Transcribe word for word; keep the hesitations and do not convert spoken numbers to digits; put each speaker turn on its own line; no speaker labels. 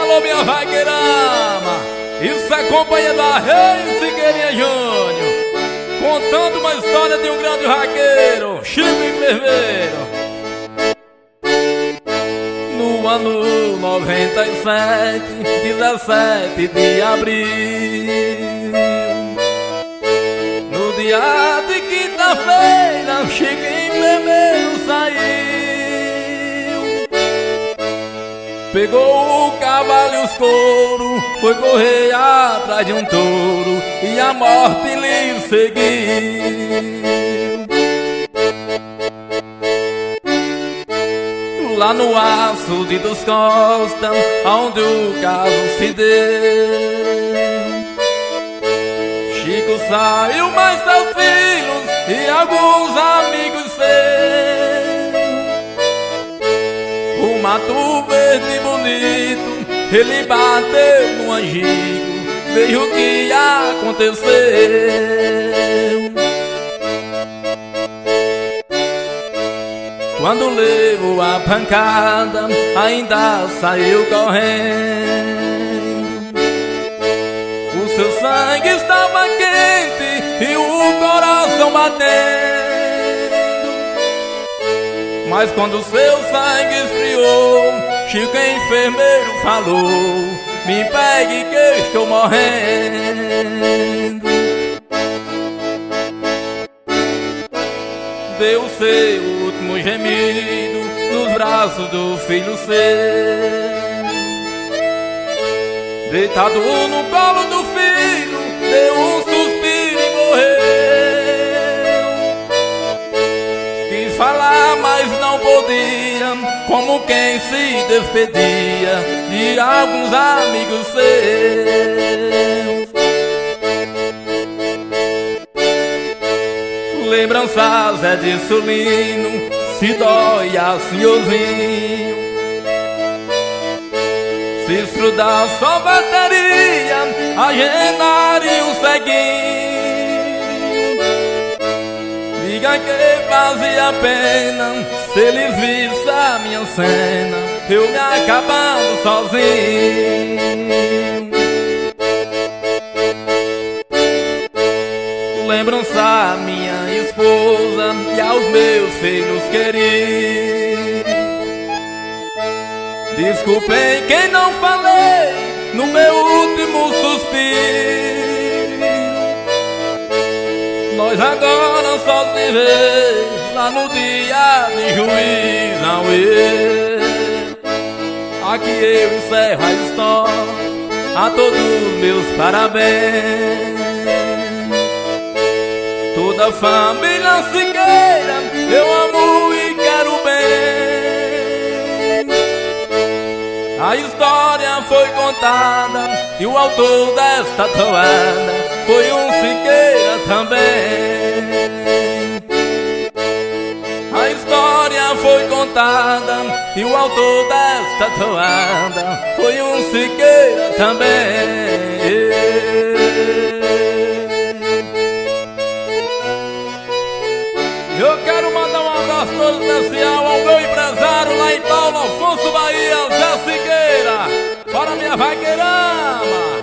Alô, minha vaqueirama, isso é companhia da Rei Figueirinha Júnior, contando uma história de um grande vaqueiro, Chico Enfermeiro. No ano noventa e sete, dezessete de abril, no dia de quinta-feira, Chico Enfermeiro saiu. Pegou o cavalo e os couro, foi correr atrás de um touro, e a morte lhe seguiu. Lá no açude dos Costa, onde o caso se deu, Chico saiu, mais seus filhos e alguns amigos seus. O mato verde bonito, ele bateu no angico, veja o que aconteceu. Quando levou a pancada, ainda saiu correndo. O seu sangue estava quente e o coração batendo. Mas quando seu sangue esfriou, Chico Enfermeiro falou: me pegue que estou morrendo. Deu seu último gemido nos braços do filho seu. Deitado no colo do filho, deu um suspiro e morreu. Quis falar, mas não podia, como quem se despedia de alguns amigos seus. Lembranças é de Sulino, se dói a senhorzinho. Se estrudar só bateria, a Genara e o ceguinho. Diga que fazia pena se eles vissem a minha cena, eu me acabando sozinho. Lembrança a minha esposa e aos meus filhos queridos. Desculpem quem não falei no meu último suspiro. Nós agora só se vê lá no dia de juiz, não eu. Aqui eu encerro a história, a todos meus parabéns. Toda a família Figueira eu amo e quero bem. A história foi contada e o autor desta toada foi um Figueira também. A história foi contada e o autor desta toada foi um Figueira também. Eu quero mandar um abraço todo especial ao meu empresário lá em Paulo Afonso, Bahia, Zé Figueira, para minha vaqueirama.